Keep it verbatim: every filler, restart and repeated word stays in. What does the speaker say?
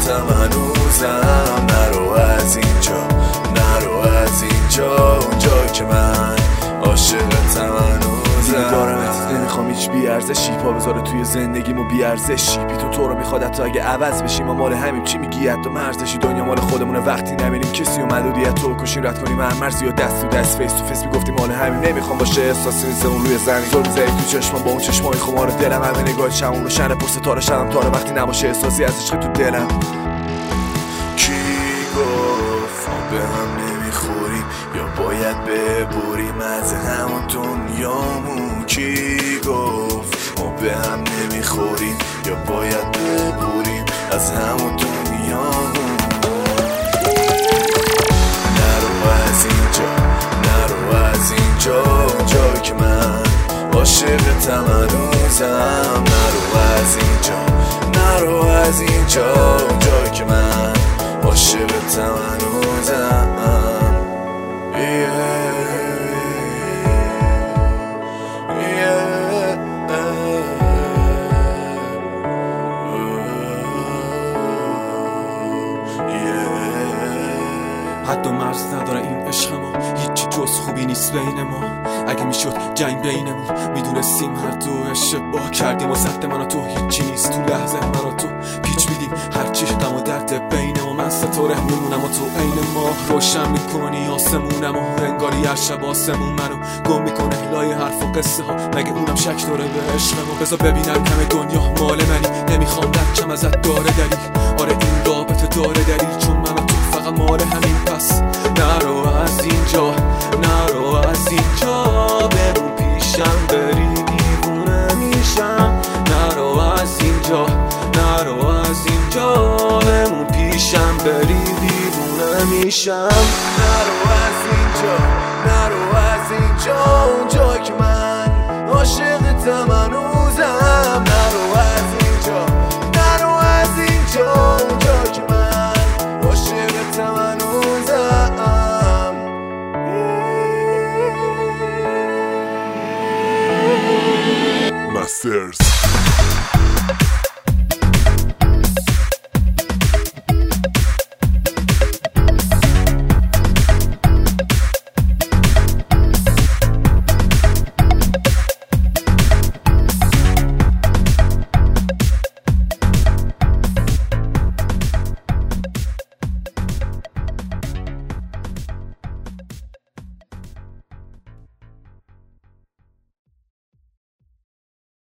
عاشقتم هنوزم، نرو از اینجا، نرو از اینجا، اونجا که من عاشقتم هنوزم. دارمت نمیخوام هیچ بیارزشی، پا بذاره توی زندگیمو بیارزشی. بی تو تو رو میخواد تا اگه عوض بشیم، ما مال همیم چی میگی حتی مرزشی. دنیا مال خودمونه وقتی نمیریم کسی و محدودیت تو کشین رد کنیم هر مرزی و دست تو دست فیس تو فیس میگفتیم مال همیم. نمیخوام باشه احساسی نیست اون روی زمین، زل میزنی تو چشمم با اون چشمای خمار دلم، همه نگاه شمون رو شن پر ستاره شدم تاره وقتی نباشه احساسی از عشق تو دلم. کی گفت ما به هم نمیخوریم یا باید ببوریم از همون دنیامون؟ کی گفت ما به هم نمیخوریم یا باید ببوریم از همون دنیامون؟ نرو از اینجا، نرو از اینجا، اونجا که من عاشقتم هنوزم. نرو از اینجا، نرو از اینجا، اونجا که من عاشقتم هنوزم. حد و مرز نداره این عشق ما، هیچی جز خوبی نیست بین ما. اگه میشد جنگ بینمون، میدونستیم هر دو اشتباه کردیم و سد من و تو هیچی نیست. تو لحظه من و تو پیچ میدیم هرچی غم و درد بین ما. من ستاره میمونم و تو عین ما، روشن میکنی آسمونم و انگاری هر شب آسمون منو گم میکنه لای حرف و قصه ها. مگه اونم شک داره به عشق ما؟ بذار ببینم همه دنیا مال منی، نمیخوام رکم ازت داره دلیل. آره این رابطه داره دلیل، چون من و تو فقط مال همین. پس نرو از اینجا، نرو از اینجا، بمون پیشم بری دیوونه میشم. نرو از اینجا، نرو از اینجا، بمون پیشم بری دیوونه میشم. نرو از اینجا، نرو از اینجا، اونجا که من عاشقتم هنوزم. نرو از اینجا، نرو از اینجا، اونجا که من عاشقتم هنوزم. Masters